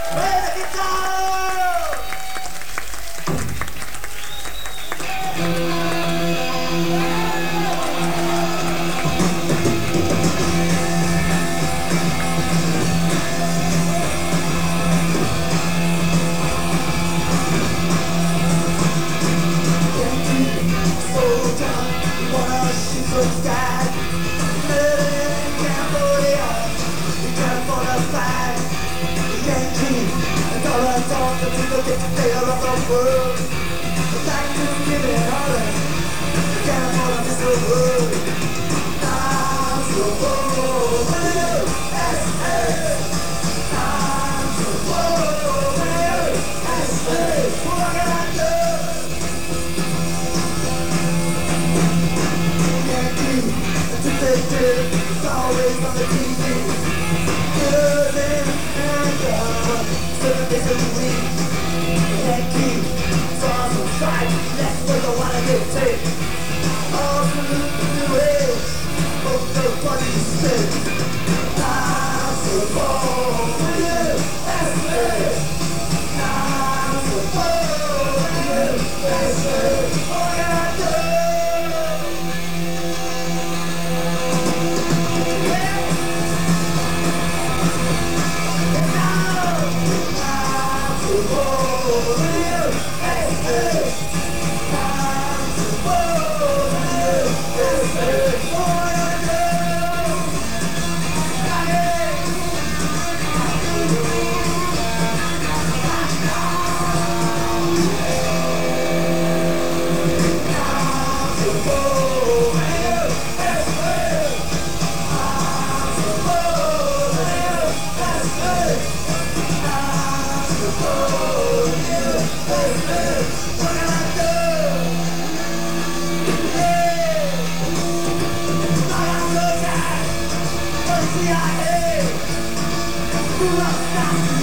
Play the guitar! People get to tell of the world. Like to give it all up. Can't afford this world. Time to go. USA. Time to go. USA. What can I do? Yankee, a detective. It's always on the TV. Good and good. 7 days a week. Yankee, songs on strike. That's what I wanna get take. All salute to the rails. Both the parties spin. Time to go. USA. Time to go. USA. What can I do? CIA, who loves